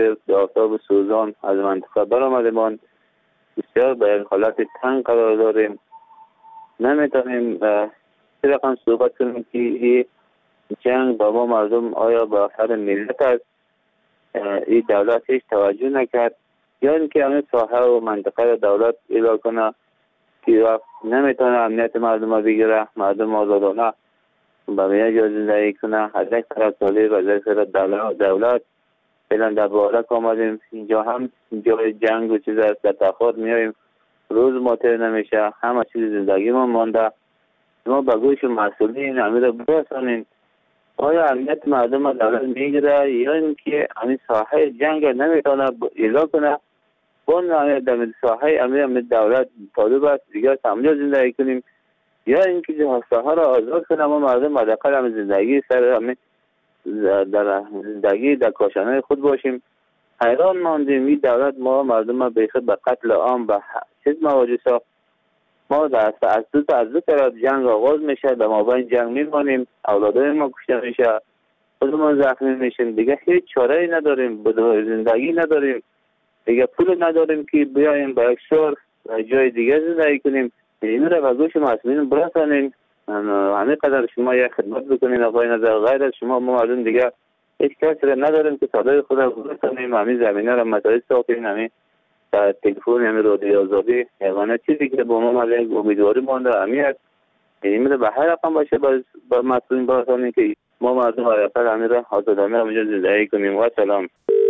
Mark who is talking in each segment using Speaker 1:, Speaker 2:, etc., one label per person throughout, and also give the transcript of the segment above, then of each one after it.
Speaker 1: آفتاب سوزان از منطقه برآمدمان. بسیار به یک حالت تنگ قرار داریم. نمیتونیم رقم صحبت کنیم که این جنگ با ما مردم آیا به سر ملت است. این دولت هیچ توجه نکرد یا اینکه همین ساحه و منطقه دولت اعلام کنه که وقت نمیتونه امنیت مردم را بگیره، مردم آزادانه به جا زندگی کنه. از یک طرف طالب، از یک طرف دولت. فعلا در بارک آمدیم، اینجا هم جای جنگ و چیز است، در تخار میاییم روز ماتر نمیشه، همه چیز زندگی ما مانده. ما به گوش مسئولین همین را برسانیم آیا امنیت مردم را دولت میگیره یا اینکه همین ساحه جنگ نمیتونه اعلام کنه. اون در ساحه امنیت دولت طالب است دیگر همونجا زندگی کنیم یا اینکه ساحه را آزاد کنه ما مردم حداقل همین زندگی سر همین در زندگی در کاشانه خود باشیم. حیران ماندیم این دولت ما مردم به خود به قتل عام به چیز مواجه ساخت. ما از دو طرف جنگ آغاز میشه، در مابین جنگ میمانیم، اولادای ما کشته میشه، خودمون زخمی میشیم، دیگه هیچ چاره‌ای نداریم، زندگی نداریم، دیگه پول نداریم که بیایم به یک شهر جای دیگه زندگی کنیم. این را به گوش مسئولین برسانیم. همه قدر شما یک خدمت بکنین آقای نظر، غیر از شما ما مردم دیگه هیچ کسی را نداریم که صدای خود را برسانیم. همین زمینه را مدارس ساختیم، همین تلفن، همین رادیو آزادی، یگانه چیزی که با ما یک امیدواری مانده همین است. این به هر رقم باشه با مسئولین برسانیم که ما مردم حداقل همین را آزادانه همینجا زندگی کنیم. و سلام.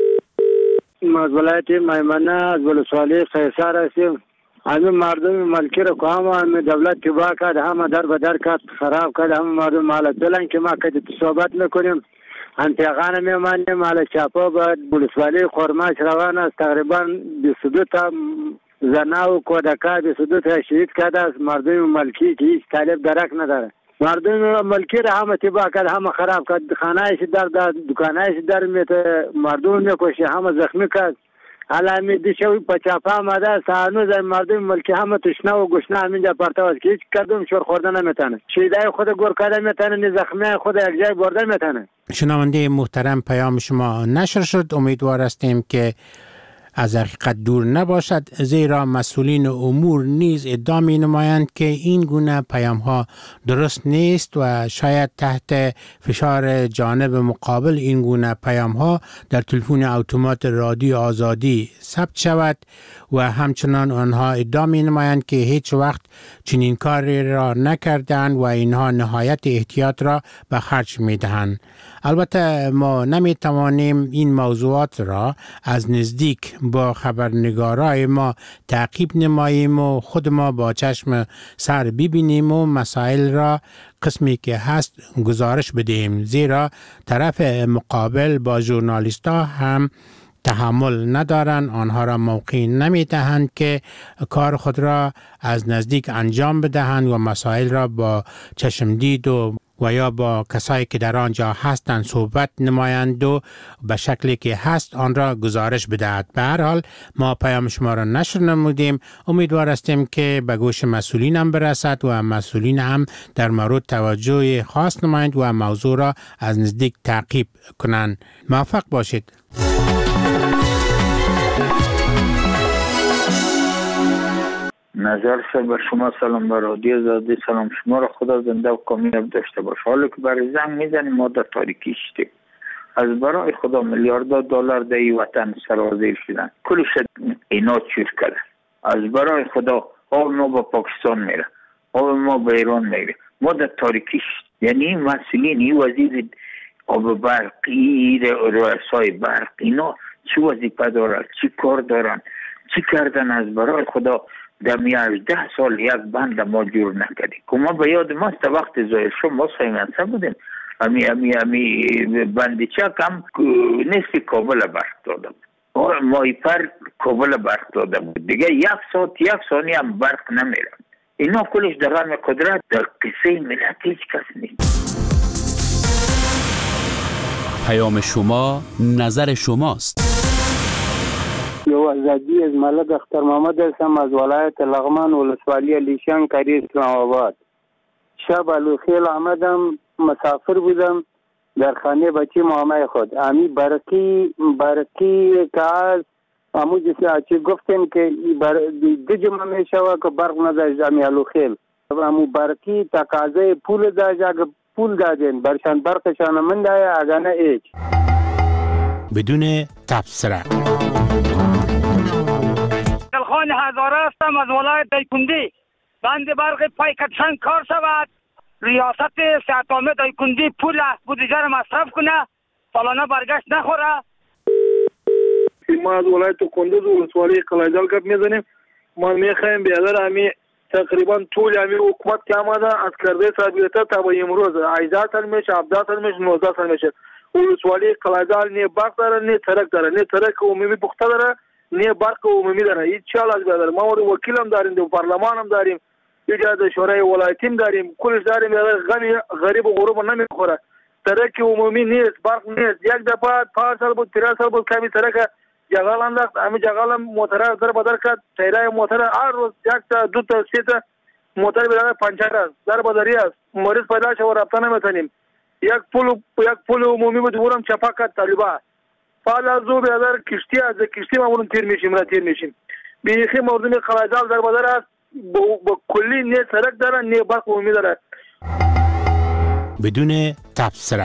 Speaker 2: ما از ولایت میمنه از ولسوالی قیصر هستیم. همه مردم ملکی را که همه دولت تباه کرد، همه در به در کرد، خراب کرد، همه مردم مالت دلن که ما که صحبت میکنیم انتقانه میمانیم. مال چاپا با ولسوالی خرماش روان است، تقریبا 22 تا زنا و کودکا 22 تا شهید کرده است. مردم ملکی که هیچ طالب درک نداره، مردم ملکی را همه تباه کرد، همه خراب کرد، خانهایش در داد، دکانایش در میته، مردم میکشه، همه زخمی کرد. حالا دیشب پچاپا آمده هنوز مردم ملکی همه تشنه و گشنه همینجا پرتو است که هیچ کدوم شور خورده نمیتونه، شیدای خود گور کرده میتونه، نه زخمی خود یک جای برده میتونه.
Speaker 3: شنونده محترم، پیام شما نشر شد. امیدوار هستیم که از حقیقت دور نباشد، زیرا مسئولین امور نیز ادعا می نمایند که این گونه پیام ها درست نیست و شاید تحت فشار جانب مقابل این گونه پیام ها در تلفن اتومات رادیو آزادی ثبت شود و همچنان آنها ادعا می نمایند که هیچ وقت چنین کاری را نکردند و اینها نهایت احتیاط را به خرج می دهند. البته ما نمی توانیم این موضوعات را از نزدیک با خبرنگارای ما تعقیب نماییم و خود ما با چشم سر ببینیم و مسائل را قسمی که هست گزارش بدهیم، زیرا طرف مقابل با ژورنالیست ها هم تحمل ندارند، آنها را موقع نمی دهند که کار خود را از نزدیک انجام بدهند و مسائل را با چشمدید و یا با کسایی که در آنجا هستند صحبت نمایند و به شکلی که هست آن را گزارش بدهد. به هر حال ما پیام شما را نشر نمودیم. امیدوار هستیم که به گوش مسئولین هم برسد و مسئولین هم در مورد توجه خاص نمایند و موضوع را از نزدیک تعقیب کنند. موفق باشید.
Speaker 4: نظر به شما سلام، به رادیو آزادی سلام. شما را خدا زنده و کامیاب داشته باشه. حالا که برای زنگ میزنیم ما در تاریکی شدیم. از برای خدا میلیاردها دلار در این وطن سرازیر شدن، کلش اینا چور کردن. از برای خدا آب ما به پاکستان میره، آب ما به ایران میره، ما در تاریکی شدیم. یعنی این مسئولین، این وزیر آب برق، این رؤسای برق، اینا چی وظیفه دارن، چی کار دارن، چی کردن؟ از برای خدا در 18 سال یک بند ما جور نکردیم. که ما به یاد ماست وقت ظاهر شد ما سیمنسه بودیم، امی بندی چک هم نصف کابل برق داده بود، مای پر کابل برق داده بود، دیگه یک ثانیه هم برق نمیره. اینا کلش در غم قدرت، در قصه ملت هیچ کس نیست.
Speaker 5: پیام شما نظر شماست.
Speaker 2: یو ازادی از ملک اختر محمد هستم از ولایت لغمان ولسوالی لیشان کری اسلام آباد. شب الخیل آمدم، مسافر بودم، در خانه بچه مامای خود امی برقی که از امو جسی گفتن که دو جمعه می شود که برق نداشت امی علو خیل امو برقی تقاضای پول داشت اگه پول دادن برشان برقشان من دایا اگه نه ایچ
Speaker 3: بدون تبصره.
Speaker 6: دلخان هزاره هستم از ولایت دایکندی. بند برق پای کتشان کار شود. ریاست سیاتامه دایکندی پول بودجه را مصرف کنه، سالانه برگشت نخوره.
Speaker 7: ما از ولایت کندوز ولسوالی قلعه‌جان گپ میزنیم. ما میخوایم بیادر امی تقریبا طول امی حکومت که آمده از کرده ثابته تا به امروز 18 سال میشه، 17 سال میشه، 19 سال میشه. ولسوالی قلعه‌جان نه برق داره نه ترک داره، نه ترک عمومی پخته داره نه برق عمومی داره. هیچ چال از بیادر ما وکیل هم داریم، در پارلمان هم داریم، ایجاد شورای ولایتی هم داریم، کلش داریم. غریب و غروب نمیخوره. ترک عمومی نیست، برق نیست. یک دفعه 5 سال بود 3 سال بود کمی ترک جغال انداخت. امی جغال موتر در بدر کرد. تیرای موتر هر روز یک تا دو تا سه تا موتر بیاد پنچر است، در بدری است، مریض پیدا شد و رفته نمیتونیم. یک پول عمومی بود ورم چپا کرد طالبا. حالا زو بیادر کشتی از کشتی ما ورم تیر میشیم. بیخی مردم قلعه‌جان در بدر است، با کلی نه سرک داره نه برق عمومی داره.
Speaker 3: بدون تبصره.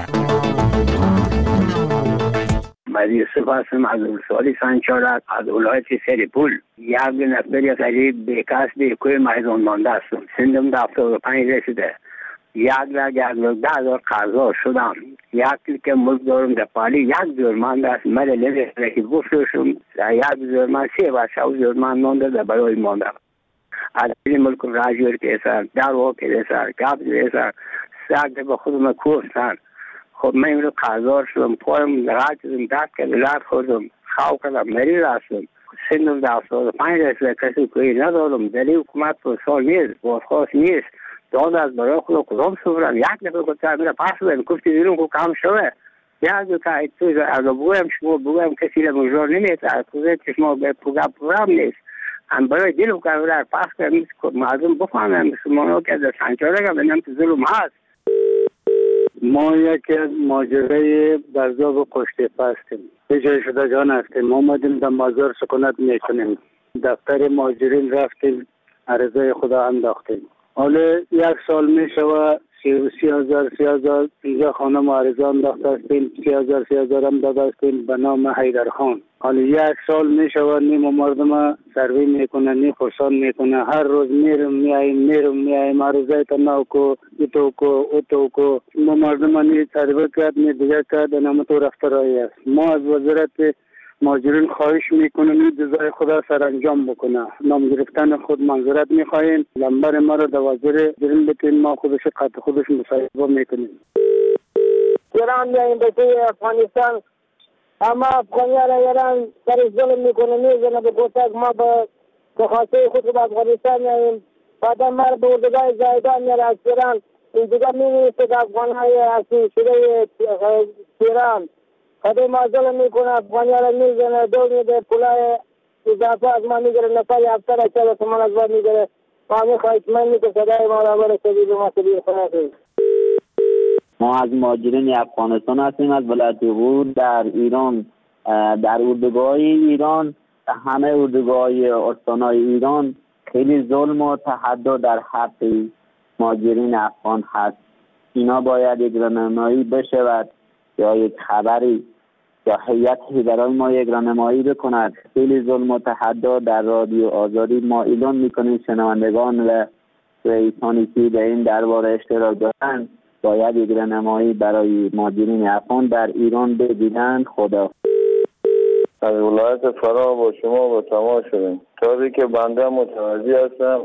Speaker 8: مدیر سپاسم از ولسوالی سنچارک از ولایت سریپول. یک نفر قریب بیکاس کوی میدان مانده هستم. سندم در 75 رسیده. یک 10,000 قرضا شدم. یک که ملک دارم در پالی 1,000 مانده است. من لیده که بفروشم 1,000 من 3 و 4,000 من مانده در برای مانده. از این ملک راجور که سر دارو که سر کاب که سر ساعت به خودم کوفتن. خب من امروز قرضدار شدم، پایم راحت شدم، دست که دلار خوردم، خواب کردم، مریض هستم. سنم در 75 رسیده، کسی کوی ندارم. دلیل حکومت پر سال نیست، بازخواست نیست. داد از برای خدا کدام سفرم. یک نفر گفتم میره پس بدم، گفتی دیدم که کام شده. یک که توی از بگویم کسی را مجرور نمیده، از کوزه چشما به پروگرام نیست. هم برای دلم که را پس کردم مردم بفهمم مسلمان‌ها که در سنچارک هم بنام که ظلم هست.
Speaker 2: ما یکی از ماجرای برزاب قشته هستیم. اجاره شده جان هستیم. ما آمدیم در مازار سکونت میکنیم. دفتر ماجرین رفتیم، عرضه خدا انداختیم. حالا 1 سال میشوه 30,000 اینجا خانه معارضه انداخته هستیم. 30,000 هم داده هستیم به نام حیدرخان. حالا 1 سال میشوه نیم مردم سروی میکنه، نیم پرسان میکنه. هر روز میرم میایم عرضه تناوکو اتوکو ما مردم نی تربیت کرد نی دیگر کرد نام تو رفتاری است. ما از وزارت ماجرین خواهش میکنیم این جزای خدا سرانجام بکنه. نام گرفتن خود منظورت میخواهیم. لمبر ما را در وزیر جرین بتین، ما خودش مصاحبه میکنیم.
Speaker 6: ایران میاییم به افغانستان، اما افغانیان ایران در ظلم میکنه، میزنه به گوتک. ما به خاطر خود به افغانستان میاییم، بعدا ما به اردوگاه زایدان میره از ایران. این دیگه میمیسته که افغانهای اصلی شده ایران خیلی ما ظلم میکنه، افغانیان را میزنه، دو میده، پولای اضافه از ما میگره، نفر 7,000 تومان از ما میگره. ما میخواهیم من میگه صدای ما را برای سبیل ما سبیل خونه.
Speaker 1: ما از مهاجرین افغانستان هستیم، از ولایت غور در ایران. در اردوگاه ایران، همه اردوگاه استانهای ایران خیلی ظلم و تحدی در حق مهاجرین افغان هست. اینا باید یک راهنمایی بشود یا یک خبری یا هیئتی برای ما یک راهنمایی بکند. خیلی ظلم و تحدی در رادیو آزادی ما اعلام میکنیم. شنوندگان و رئیسانی که به این درباره اشتراک دارند باید یک راهنمایی برای مهاجرین افغان در ایران بگیرند. خدا.
Speaker 9: از ولایت فرا با شما با تماس شدیم. طوری که بنده متوجه هستم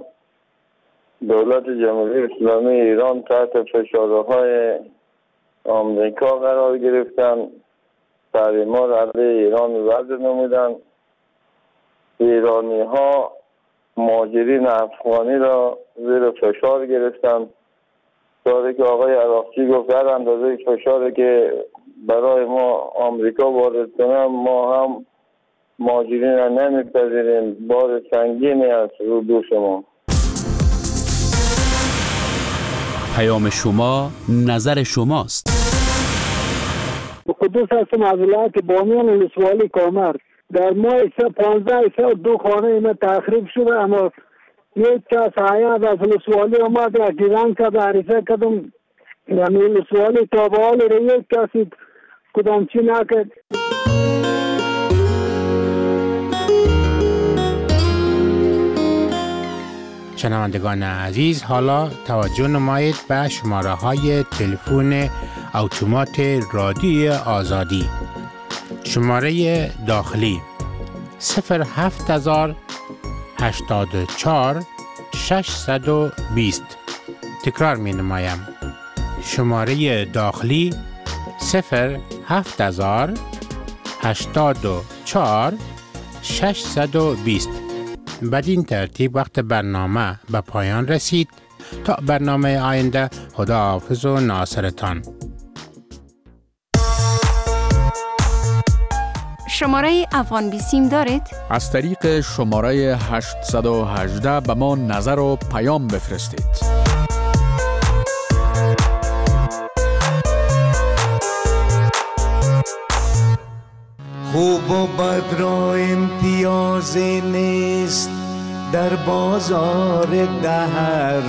Speaker 9: دولت جمهوری اسلامی ایران تحت فشارهای آمریکا قرار گرفتن، تحریم‌ها علیه ایران وضع نمودن. ایرانی ها مهاجرین افغانی را زیر فشار گرفتن. طوری که آقای عراقچی گفت هر اندازه فشاری که برای ما آمریکا وارد کنه ما هم مهاجرین را نمیپذیریم. بار سنگینی است رو دوش ما.
Speaker 5: پیام شما نظر شماست.
Speaker 2: قدوس هستم از ولایت بامیان ولسوالی کامر. در ماه 15 دو خانه اینا تخریب شده، اما یک کس آیاد از ولسوالی آمد یک دیدن کرد عریضه کردم یعنی ولسوالی تا به حال یک کسی کدام چی نکرد.
Speaker 3: شنوندگان عزیز، حالا توجه نمایید به شماره های تلفن اتومات رادیوی آزادی. شماره داخلی 07084 620. تکرار می نمایم. شماره داخلی 07084 620. بدین ترتیب وقت برنامه به پایان رسید. تا برنامه آینده، خداحافظ و ناصرتان.
Speaker 10: شماره افغان بیسیم دارید؟
Speaker 11: از طریق شماره 818 به ما نظر و پیام بفرستید.
Speaker 12: خوب و بد را امتیازی نیست در بازار دهر،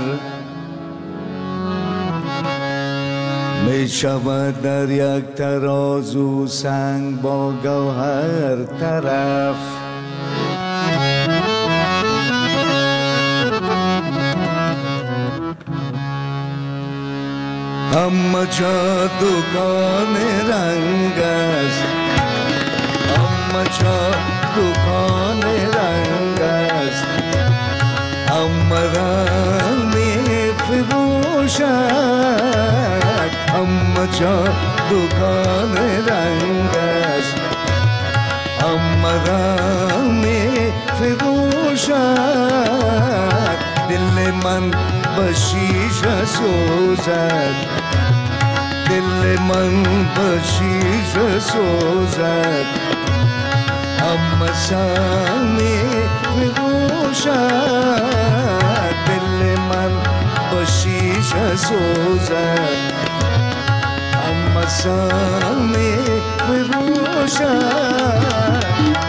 Speaker 12: می شود در یک ترازو سنگ با گوهر طرف. همه جا دکان رنگ است، همه جا دکان رنگ است، همه رنگ می فروشد. همه جا دکان رنگ است، همه رنگ می فروشد. دل من به شیشه سوزد، دل من به شیشه سوزد. همه سنگ می فروشد، دل من به شیشه سوزد. همه سنگ می فروشد.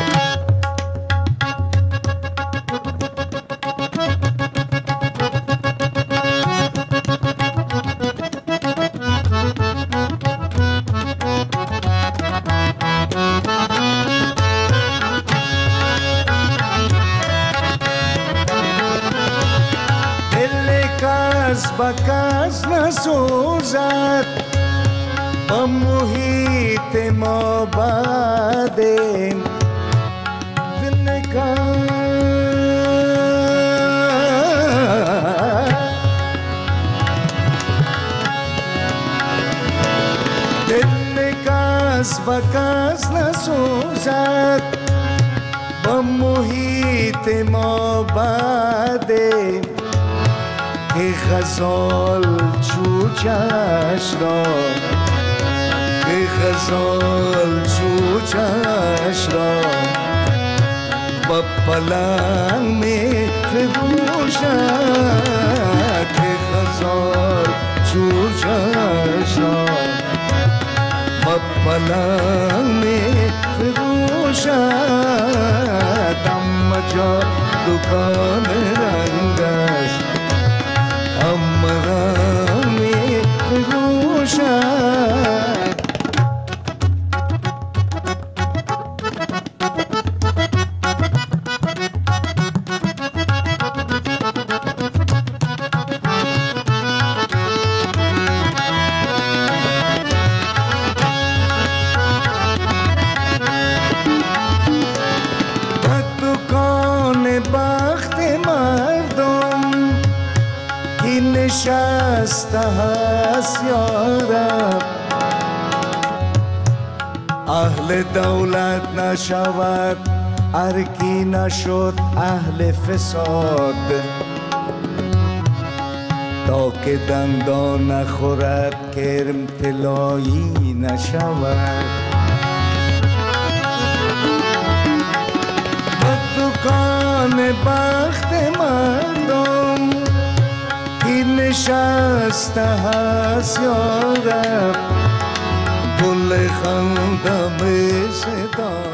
Speaker 12: بکس نسوزد، با محیط ما بعدیم. دل کس بکس نسوزد، با محیط ما بعدیم. که غزال چوچش را، که غزال چوچش را با پلنگ می فروشد. که غزال چوچش را با پلنگ می فروشد. همه جا دکان رنگ است، همه رنگ می فروشد. دکان بخت مردم کی نشسته هست یارب، اهل دولت نشود هر کی نشد اهل فساد. تا که دندان نخورد کرم طلایی نشود. دکان بخت مردم کی نشسته هست یارب، گل خندم صدا